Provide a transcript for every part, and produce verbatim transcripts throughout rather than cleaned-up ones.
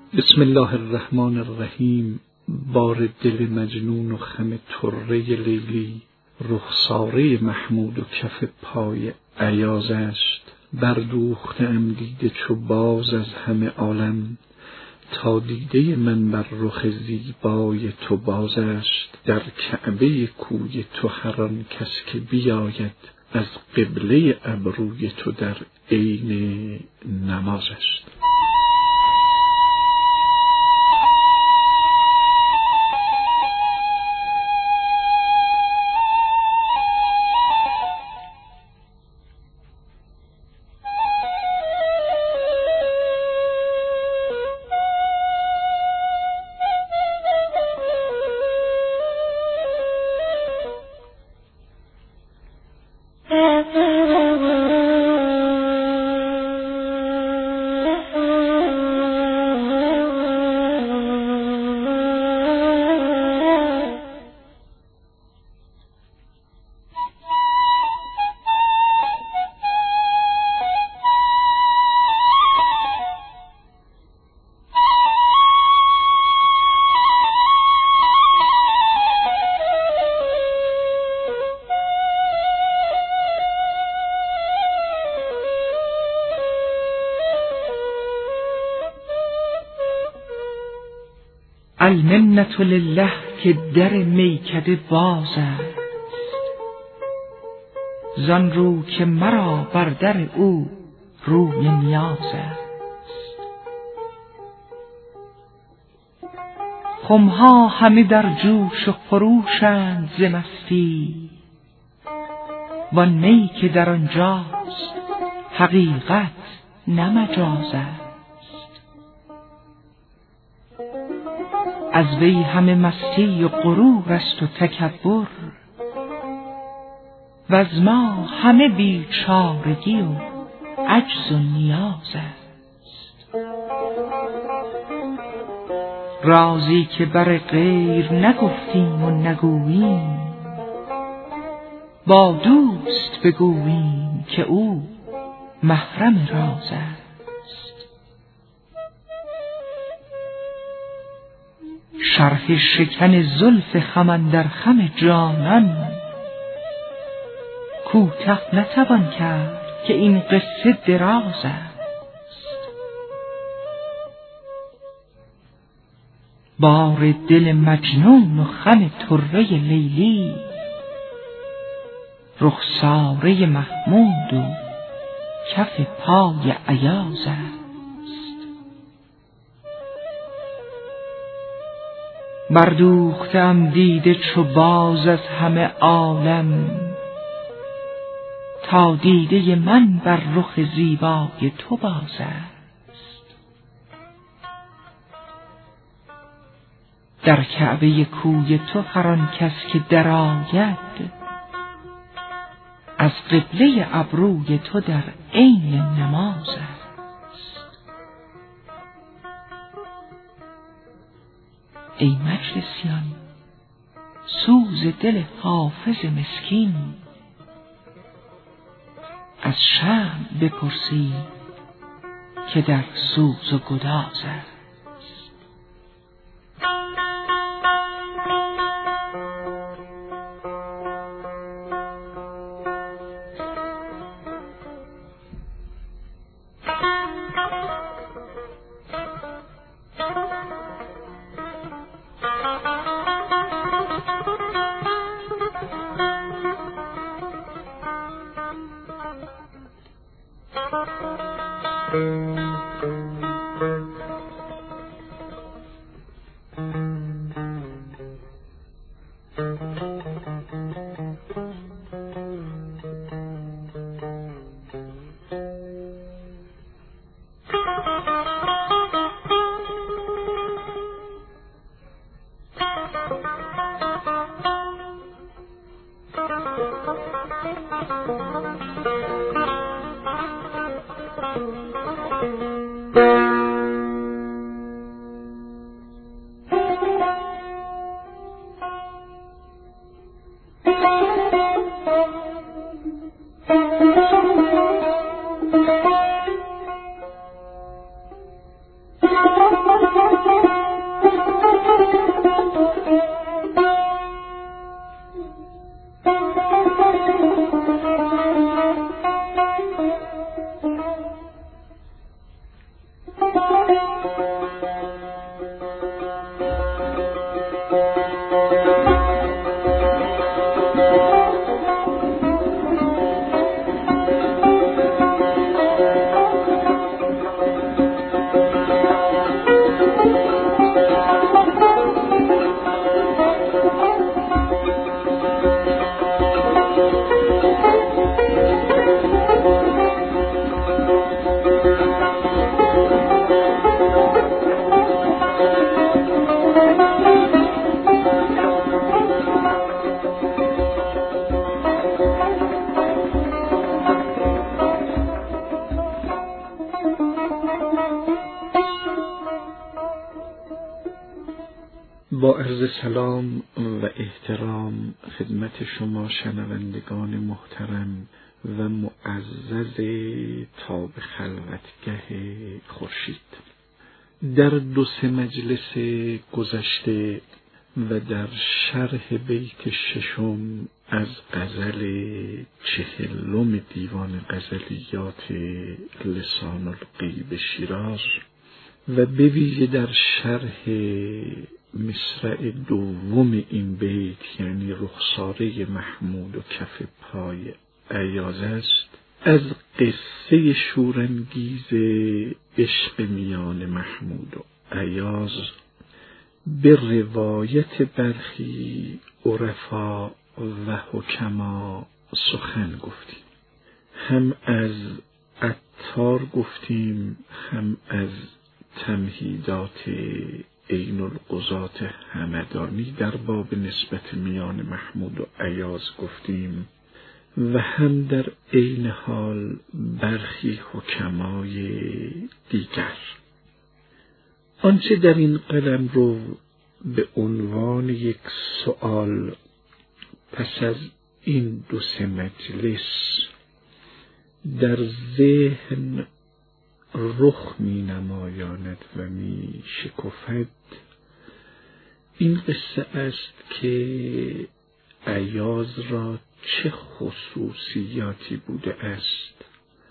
بسم الله الرحمن الرحیم. بار دل مجنون و خم طره لیلی، رخساره محمود و کف پای ایاز است. بردوخته ام دیده چو باز از همه عالم، تا دیده من بر رخ زیبای تو باز است. در کعبه کوی تو هر آن کس که بیاید، از قبله ابروی تو در عین نماز است. المنة لله که در میکده باز است، زان رو که مرا بر در او روی نیاز است. خمها همه در جوش و خروشند ز مستی، وان می که در آنجاست حقیقت نه مجاز است. از وی همه مستی و غرور است و تکبر، وز ما همه بیچارگی و عجز و نیاز است. رازی که بر غیر نگفتیم و نگوییم، با دوست بگوییم که او محرم راز است. شرح شکن زلف خم اندر خم جانان، کوته نتوان کرد که این قصه دراز است. بار دل مجنون و خم طره لیلی، رخساره محمود و کف پای ایاز است. بردوختم دیده چو باز از همه عالم، تا دیده من بر رخ زیبای تو باز است. در کعبه کوی تو هر آن کس که درآید، از قبله ابروی تو در عین نماز است. ای مجلسیان، سوز دل حافظ مسکین، از شمع بپرسید که در سوز و گداز است. با عرض سلام و احترام خدمت شما شنوندگان محترم و معزز تاب خلوتگه خورشید، در دو سه مجلس گذشته و در شرح بیت ششم از غزل چهلم دیوان غزلیات لسان الغیب شیراز و به ویژه در شرح مصرع دوم این بیت، یعنی رخساره محمود و کف پای ایاز است، از قصه شورانگیز عشق میان محمود و ایاز به روایت برخی عرفا و حکما سخن گفتیم. هم از عطار گفتیم، هم از تمهیدات عین القضات همدانی در باب نسبت میان محمود و ایاز گفتیم و هم در عین حال برخی حکمای دیگر. آنچه در این قلم رو به عنوان یک سؤال پس از این دو سه مجلس در ذهن رخ می نمایاند و می شکفد، این قصه است که ایاز را چه خصوصیاتی بوده است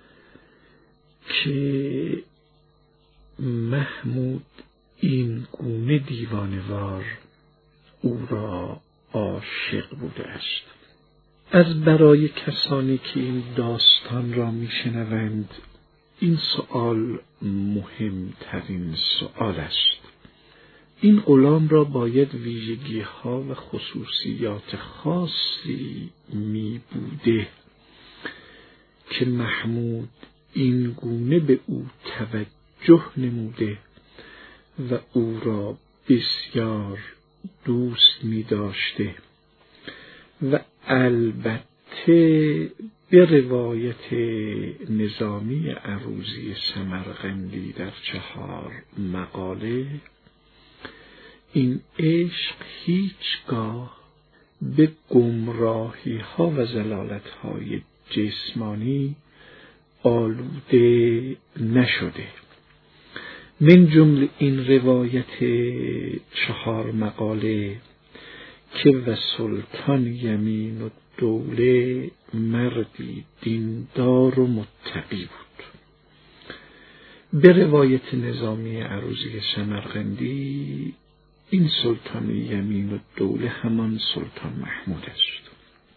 که محمود این گونه دیوانه‌وار او را عاشق بوده است. از برای کسانی که این داستان را میشنوند این سؤال مهمترین سؤال است. این غلام را باید ویژگی ها و خصوصیات خاصی می بوده که محمود این گونه به او توجه نموده و او را بسیار دوست می داشته و البته به روایت نظامی عروضی سمرقندی در چهار مقاله این عشق هیچگاه به گمراهی ها و ضلالت های جسمانی آلوده نشده. من جمله این روایت چهار مقاله که و سلطان یمین و دوله مردی دیندار و متقی بود. به روایت نظامی عروضی سمرقندی این سلطان یمین و دوله همان سلطان محمود است.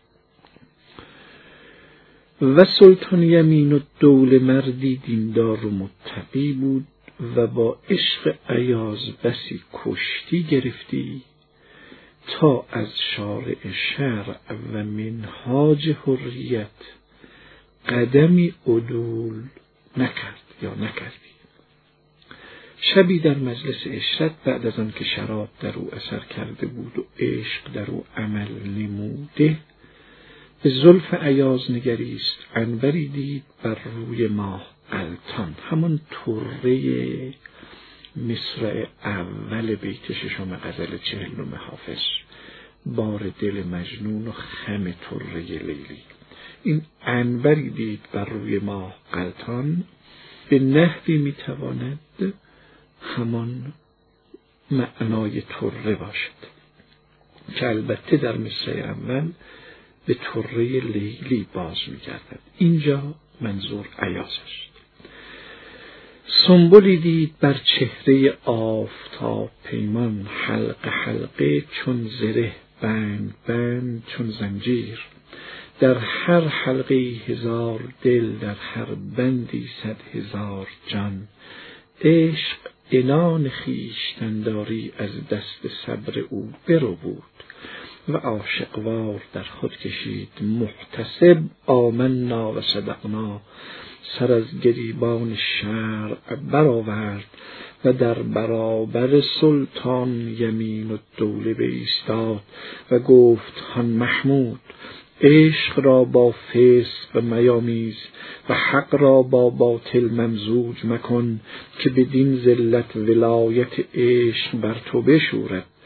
و سلطان یمین و دوله مردی دیندار و متقی بود و با عشق ایاز بسی کشتی گرفتی تا از شارع شرع و منهاج حریت قدمی عدول نکرد یا نکردی. شبی در مجلس عشرت بعد از آن که شراب در او اثر کرده بود و عشق در او عمل نموده، به زلف ایاز نگریست، عنبری دید بر روی ماه غلتان، همان طره مصرع اول بیت ششم غزل چهلم حافظ، بار دل مجنون و خم طره لیلی. این عنبری دید بر روی ماه غلتان به نحوی میتواند همان معنای طره باشد که البته در مصرع اول به طره لیلی باز میگردد. اینجا منظور ایاز است. سنبولی دید بر چهره آفتاب پیمان، حلقه حلقه چون زره، بند بند چون زنجیر، در هر حلقه هزار دل، در هر بندی صد هزار جان. عشق عنان خویشتنداری از دست صبر او برو بود و عاشقوار در خود کشید. محتسب آمنا و صدقنا، سر از گریبان شرع برآورد و در برابر سلطان یمین و دوله بایستاد و گفت: هان محمود، عشق را با فسق میامیز و حق را با باطل ممزوج مکن که بدین ذلت ولایت عشق بر تو بشورد.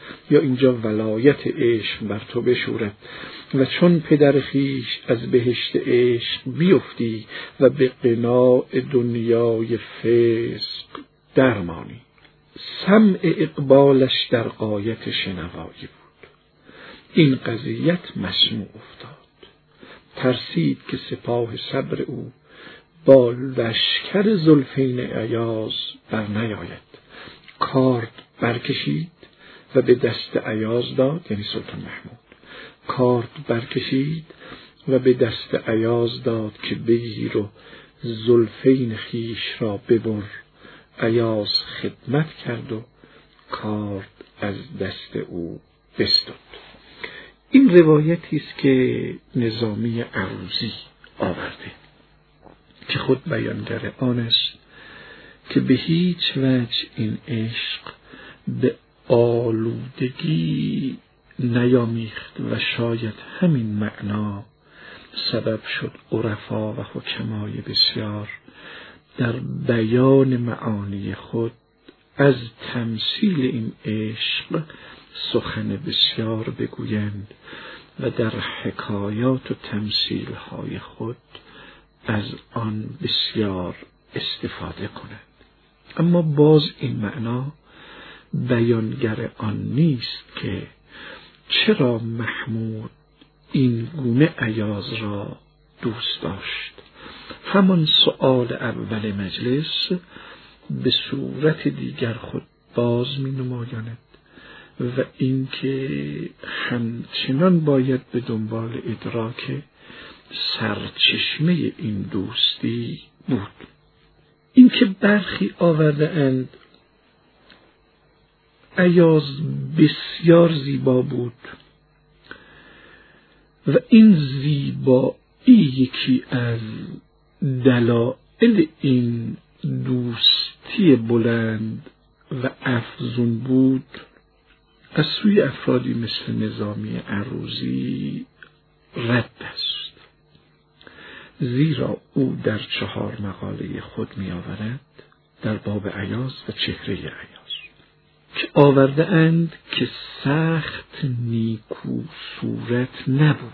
یا اینجا ولایت عشق بر تو بشورد و چون پدر خیش از بهشت عشق بیفتی و به قناع دنیای فسق درمانی. سمع اقبالش در غایت شنوایی بود. این قضیت مسموع افتاد. ترسید که سپاه صبر او با لشکر زلفین ایاز بر نیاید. کارد برکشید و به دست ایاز داد، یعنی سلطان محمود. کارد برکشید و به دست ایاز داد که بگیر و زلفین خیش را ببر. ایاز خدمت کرد و کارد از دست او بستد. این روایتی است که نظامی عروضی آورده که خود بیانگر آن است که به هیچ وجه این عشق به آلودگی نیامیخت و شاید همین معنا سبب شد عرفا و حکمای بسیار در بیان معانی خود از تمثیل این عشق سخن بسیار بگویند و در حکایات و تمثیل‌های خود از آن بسیار استفاده کنند. اما باز این معنا بیانگر آن نیست که چرا محمود این گونه ایاز را دوست داشت. همان سؤال اول مجلس به صورت دیگر خود باز می نمایاند و اینکه همچنان باید به دنبال ادراک سرچشمه این دوستی بود. اینکه برخی آورده اند ایاز بسیار زیبا بود و این زیبایی یکی از دلایل این دوستی بلند و افزون بود، از سوی افرادی مثل نظامی عروضی رد است. زیرا او در چهار مقاله خود می آورد در باب ایاز و چهره ایاز که آورده اند که سخت نیکو صورت نبود،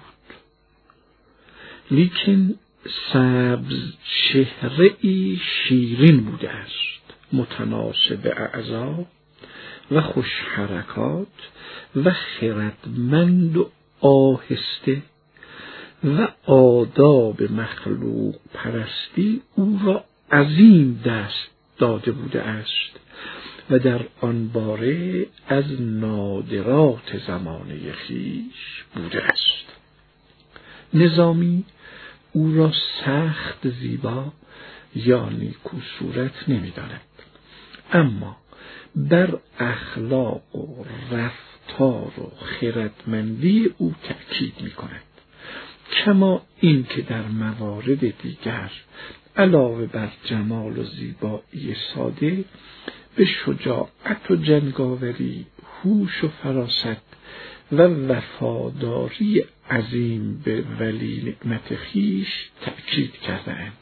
لیکن سبز چهره ای شیرین بوده است، متناسب اعضا و خوش حرکات و خردمند و آهسته و آداب مخلوق پرستی او را عظیم دست داده بوده است و در آن باره از نادرات زمانه خویش بوده است. نظامی او را سخت زیبا یا نیکو صورت نمی داند، اما بر اخلاق و رفتار و خردمندی او تأکید می کند، کما این که در موارد دیگر علاوه بر جمال و زیبایی ساده به شجاعت و جنگاوری، هوش و فراست و وفاداری عظیم به ولی نعمت خویش تأکید کرده‌اند.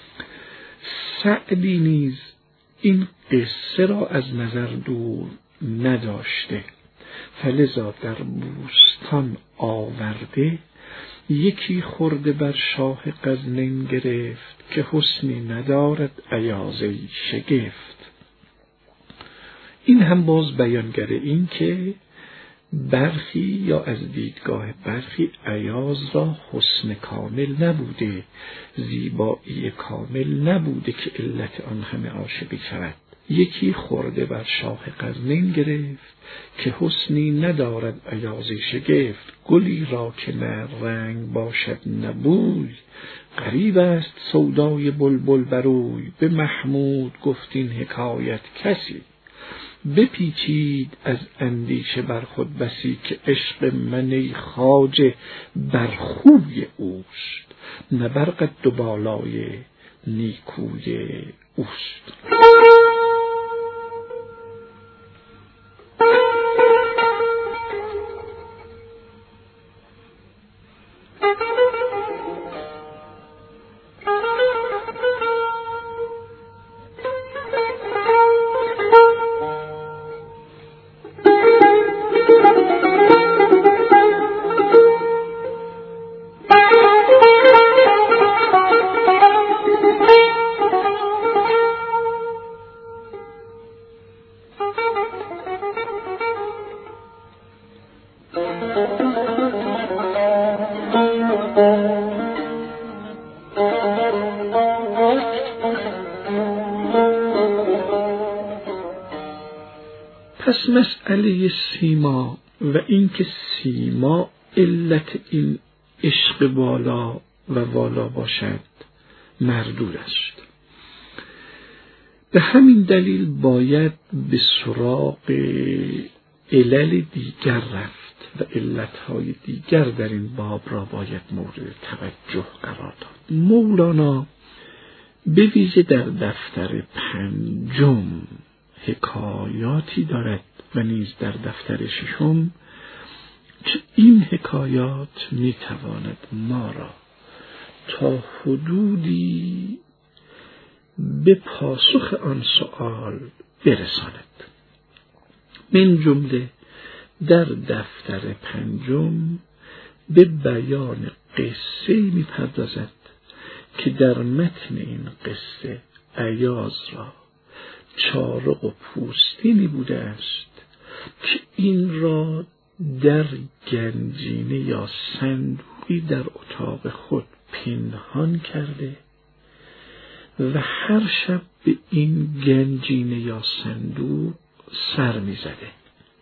سعدی نیز این قصه را از نظر دور نداشته، فلذا در بوستان آورده یکی خورده بر شاه غزنین گرفت که حسنی ندارد ایازه شگفت. این هم باز بیانگر این که برخی یا از دیدگاه برخی ایاز را حسن کامل نبوده، زیبایی کامل نبوده که علت آن همه عاشقی شود. یکی خورده بر شاه غزنین گرفت که حسنی ندارد ایازه شگفت. گلی را که نه رنگ باشد نه بوی، غریب است سودای بلبل بروی. به محمود گفت این حکایت کسی، بپیچید از اندیشه بر خود بسی. که عشق من ای خواجه بر خوی اوست، نه بر قد و بالای نیکوی اوست. پس مسئله سیما و اینکه سیما علت این عشق بالا و والا باشد مردود است. به همین دلیل باید به سراغ علل دیگر رفت و علتهای دیگر در این باب را باید مورد توجه قرار داد. مولانا به ویژه در دفتر پنجم حکایاتی دارد و نیز در دفتر ششم که این حکایات میتواند ما را تا حدودی به پاسخ آن سؤال برساند. من جمله در دفتر پنجم به بیان قصه میپردازد که در متن این قصه ایاز را چارق و پوستینی بوده است که این را در گنجینه یا صندوقی در اتاق خود پنهان کرده و هر شب به این گنجینه یا صندوق سر می زده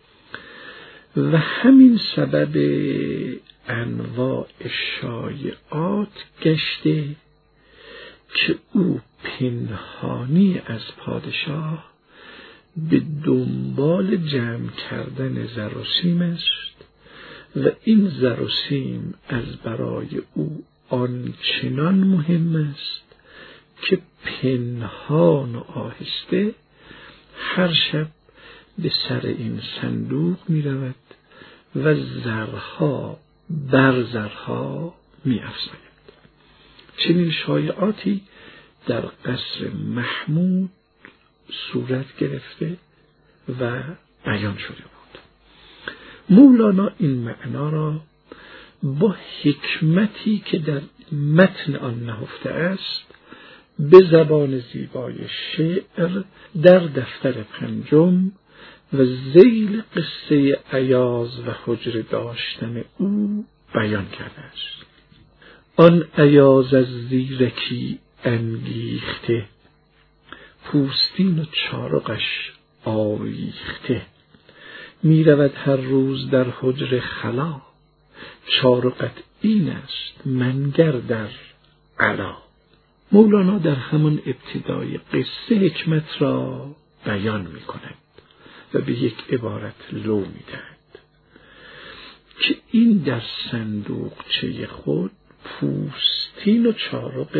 و همین سبب انواع شایعات گشته که او پنهانی از پادشاه به دنبال جمع کردن زر و سیم است و این زر و سیم از برای او آنچنان مهم است که پنهان و آهسته هر شب به سر این صندوق می رود و زرها بر زرها می افزاید. چنین شایعاتی در قصر محمود صورت گرفته و بیان شده بود. مولانا این معنا را با حکمتی که در متن آن نهفته است به زبان زیبای شعر در دفتر پنجم و ذیل قصه ایاز و حجره داشتن او بیان کرده است. آن ایاز از زیرکی انگیخته، پوستین و چارقش آویخته، می رود هر روز در حجره خلا، چارقت این است منگر در علا. مولانا در همان ابتدای قصه حکمت را بیان می کند و به یک عبارت لو می دهد که این در صندوقچه خود پوستین و چارق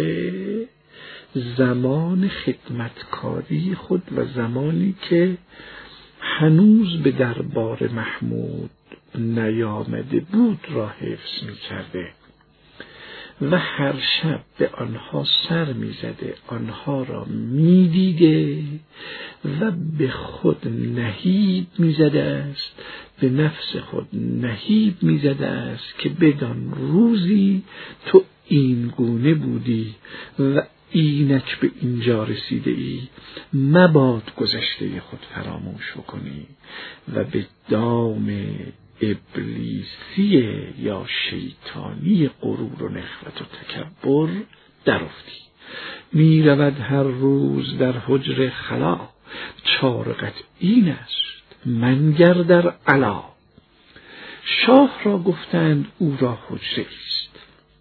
زمان خدمتکاری خود و زمانی که هنوز به دربار محمود نیامده بود را حفظ می کرده و هر شب به آنها سر می زده، آنها را می دیده و به خود نهیب می زده است، به نفس خود نهیب می زده است که بدان روزی تو این گونه بودی و اینک به اینجا رسیده ای، مباد گذشته خود فراموش کنی و به دام ابلیسی یا شیطانی غرور و نخوت و تکبر در افتی. می رود هر روز در حجره خلا، چارقت این است منگر در علا. شاه را گفتند او را حجره است،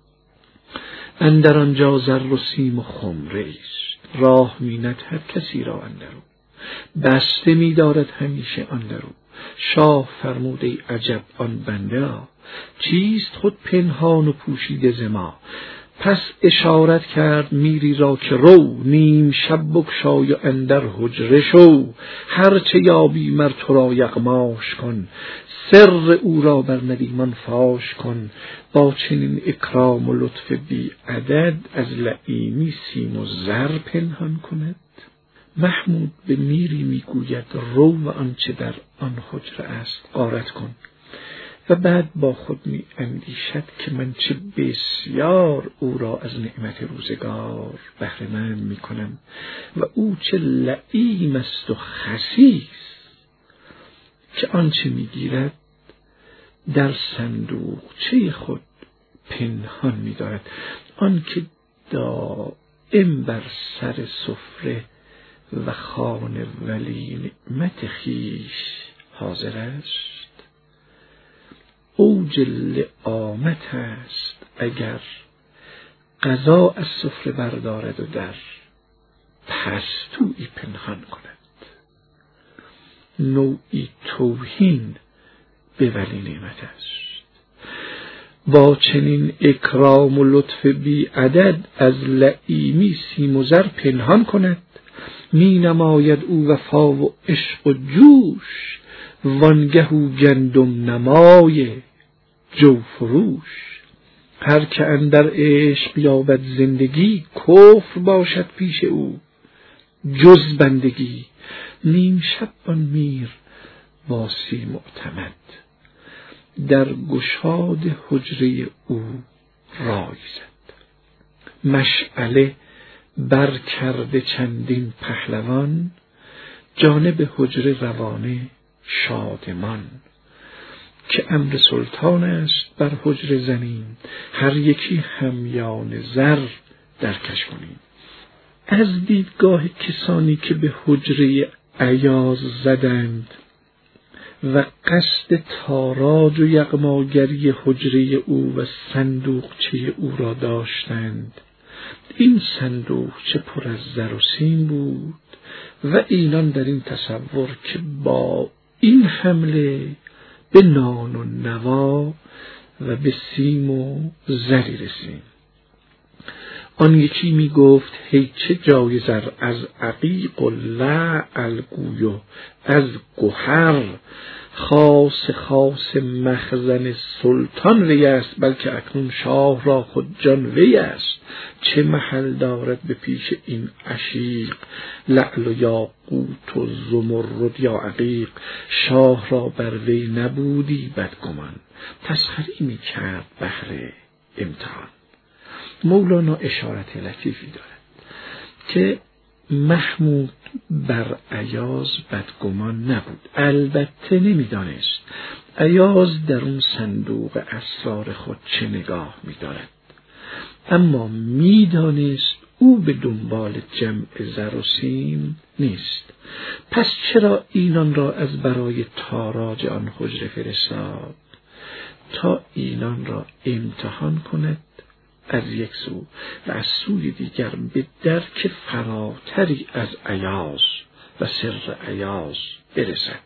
اندر آنجا زر و سیم و خمره است، راه می ندهد کسی را اندرو، بسته می دارد همیشه اندرو. شاه فرمود ای عجب آن بنده را، چیست خود پنهان و پوشیده ز ما. پس اشارت کرد میری را که رو، نیم شب بگشای و اندر حجره شو. هرچه یابی مر تو را یغماش کن، سر او را بر ندیمان فاش کن. با چنین اکرام و لطف بی عدد، از لعینی سیم و زر پنهان کند. محمود به میری میگوید رو و آنچه در آن حجره است غارت کن و بعد با خود می اندیشد که من چه بسیار او را از نعمت روزگار بهره مند می کنم و او چه لئیم است و خسیس که آنچه می گیرد در صندوقچه خود پنهان می دارد. آن که دائم بر سر سفره و خوان ولی نعمت خویش حاضر است. اوج لعامت است اگر قضا از سفره بردارد و در پستویی پنهان کند. نوعی توهین به ولی نعمت است. با چنین اکرام و لطف بی عدد از لعیمی سیم و زر پنهان کند. می نماید او وفا و عشق و جوش، وانگه او گندم نمای جو فروش. هر که اندر عشق یابد زندگی، کفر باشد پیش او جز بندگی. نیم شب آن میر واسی معتمد، در گشاد حجره او رای زد. مشعله بر کرده چندین پهلوان، جانب حجره روانه شادمان. که امر سلطان است بر حجره زنیم، هر یکی همیان زر درکش کنیم. از دیدگاه کسانی که به حجره ایاز زدند و قصد تاراج و یغماگری حجره او و صندوقچه او را داشتند، این صندوقچه پر از زر و سیم بود و اینان در این تصور که با این حمله به نان و نوا و به سیم و زری رسیم. آن یکی می گفت هی چه جای زر، از عقیق و لعل گوی و از گوهر. خاص خاص مخزن سلطان وی است، بلکه اکنون شاه را خود جان وی است. چه محل دارد به پیش این عشیق، لعل و یاقوت و زمرد یا عقیق. شاه را بر وی نبودی بدگمان، تسخری می کرد بهر امتحان. مولانا اشارت لطیفی دارد که محمود بر ایاز بدگمان نبود. البته نمیدانست ایاز در اون صندوق اسرار خود چه نگاه می‌دارد، اما میدانست او به دنبال جمع زر و سیم نیست. پس چرا اینان را از برای تاراج آن حجره فرستاد؟ تا اینان را امتحان کند از یک سو و از سوی دیگر به درک فراتری از ایاز و سر ایاز برسد.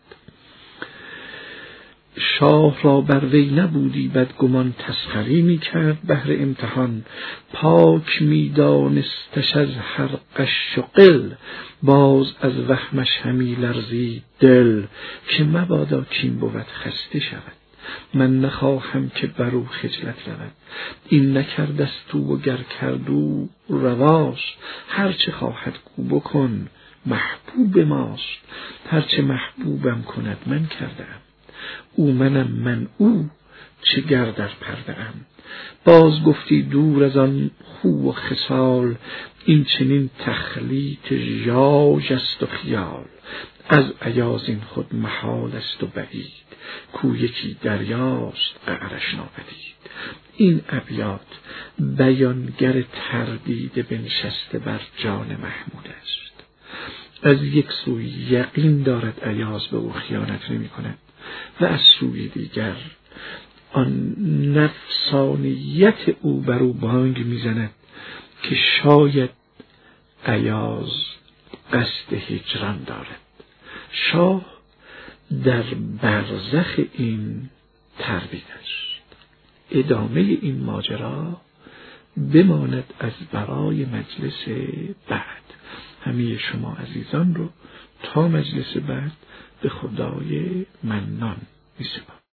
شاه را بر وی نبودی بدگمان، تسخری می کرد بهر امتحان. پاک می دانستش از هر غش و غل، باز از وهمش همی لرزید دل. که مبادا کین بود خسته شود، من نخواهم که برو خجلت رود. این نکردست تو و گر کردو رواست، هرچه خواهد کو بکن محبوب ماست. هرچه محبوبم کند من کردم، او منم من او چه گر در پرده ام. باز گفتی دور از آن خو و خصال، این چنین تخلیط ژاژ است و خیال. از ایاز این خود محال است و بعید، کو یکی دریاست قعرش ناپدید. این ابیات بیانگر تردید بنشسته بر جان محمود است. از یک سوی یقین دارد ایاز به او خیانت نمی کند و از سوی دیگر آن نفسانیت او بر او بانگ میزند که شاید ایاز قصد هجران دارد. شاه در برزخ این تردید است. ادامه این ماجرا بماند از برای مجلس بعد. همه شما عزیزان رو تا مجلس بعد به خدای منان می‌سپارم.